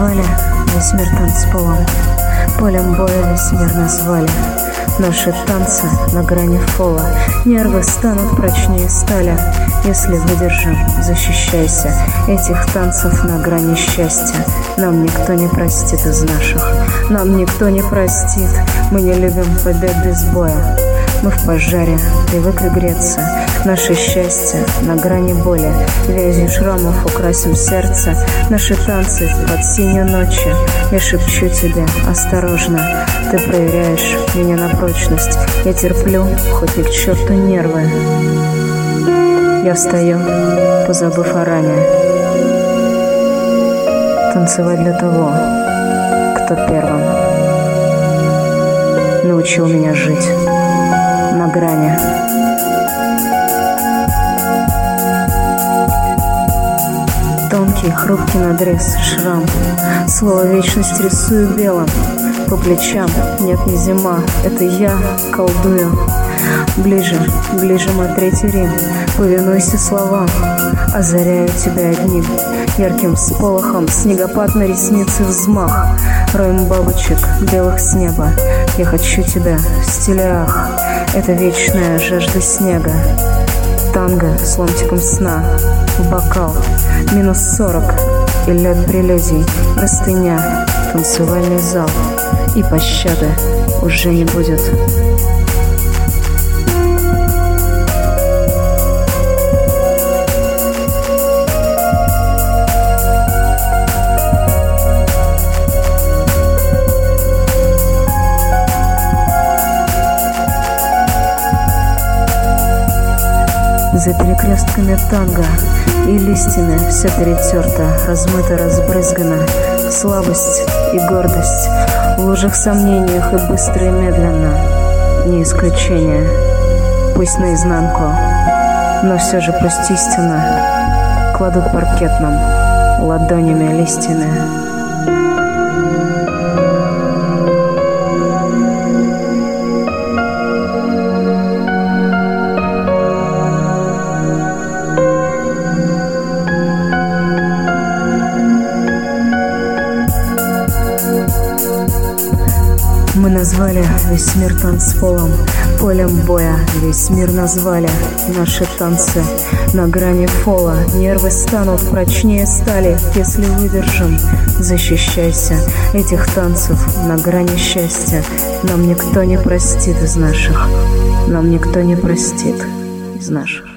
назвали весь мир танцполом, полем боя весь мир назвали. Наши танцы на грани фола, нервы станут прочнее стали. Если выдержим, защищайся. Этих танцев на грани счастья нам никто не простит из наших. Нам никто не простит. Мы не любим побед без боя. Мы в пожаре привыкли греться. Наше счастье на грани боли. Вязью шрамов украсим сердце. Наши танцы под синей ночи. Я шепчу тебе осторожно. Ты проверяешь меня на прочность. Я терплю, хоть и к черту нервы. Я встаю, позабыв о ране. Танцевать для того, кто первым научил меня жить на грани. Тонкий, хрупкий надрез, шрам. Слово вечность рисую белым. По плечам нет, не зима. Это я колдую. Ближе, ближе мой третий Рим. Повинуйся словам. Озаряю тебя одним ярким всполохом. Снегопад на реснице взмах. Роем бабочек белых с неба. Я хочу тебя в стиле ах. Это вечная жажда снега. Танго с ломтиком сна. В бокал. -40 и лед прелюдий. Простыня. Танцевальный зал. И пощады уже не будет. За перекрестками танго и листьями все перетерто, размыто, разбрызгано. Слабость и гордость в лужах сомнениях и быстро и медленно. Не исключение, пусть наизнанку, но все же пусть истина кладут паркетным ладонями листьями. Мы назвали весь мир танцполом, полем боя весь мир назвали. Наши танцы на грани фола. Нервы станут прочнее стали. Если выдержим, защищайся. Этих танцев на грани счастья нам никто не простит из наших. Нам никто не простит из наших.